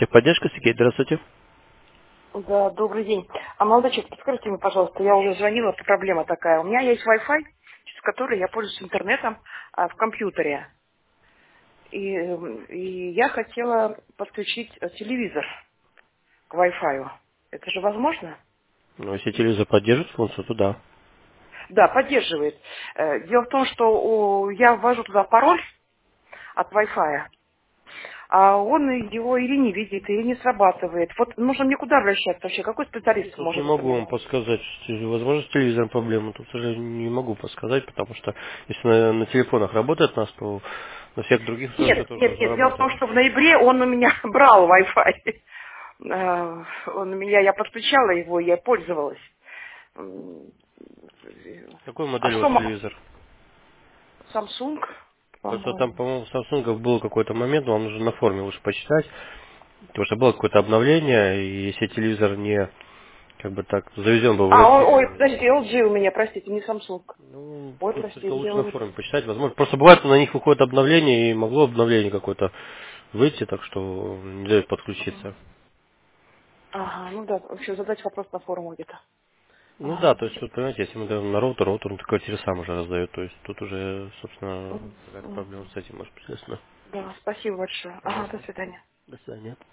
Техподдержка, Сергей, здравствуйте. Да, добрый день. А, молодой человек, подскажите мне, пожалуйста, я уже звонила, проблема такая. У меня есть Wi-Fi, через который я пользуюсь интернетом в компьютере. И я хотела подключить телевизор к Wi-Fi. Это же возможно? Ну, если телевизор поддержит функцию, то да. Да, поддерживает. Дело в том, что я ввожу туда пароль от Wi-Fi, а он его или не видит, или не срабатывает. Вот нужно мне куда обращаться вообще? Какой специалист Тут не может это могу мне вам помочь? подсказать, возможно, с телевизором проблема. Тут уже не могу подсказать, потому что если на телефонах работает у нас, то на всех других устройствах Нет, тоже нет, должно нет. Дело в работать. том, что в ноябре он у меня брал Wi-Fi. Он у меня, я подключала его, я пользовалась. М, Какой А модель у что, вас телевизор? Samsung, Просто там, по-моему. по-моему, в Samsung был какой-то момент, вам нужно на форуме лучше почитать, потому что было какое-то обновление, и если телевизор не, как бы так, завезен был в Ой, Россию, подождите, LG у меня, простите, не Samsung. ну, Ой, тут простите, только где лучше на он? форуме почитать, возможно. Просто бывает, на них выходит обновление, и могло обновление какое-то выйти, так что не дает подключиться. Ага, ну да, вообще задать вопрос на форуме где-то. Ну да, Ага, то есть тут, понимаете, если мы даем на роутер, роутер он такой квартиры сам уже раздает, то есть тут уже, собственно, мгм, какая-то мгм. проблема с этим, может быть, естественно. Да, спасибо большое. Ага, до Пожалуйста. свидания. До свидания.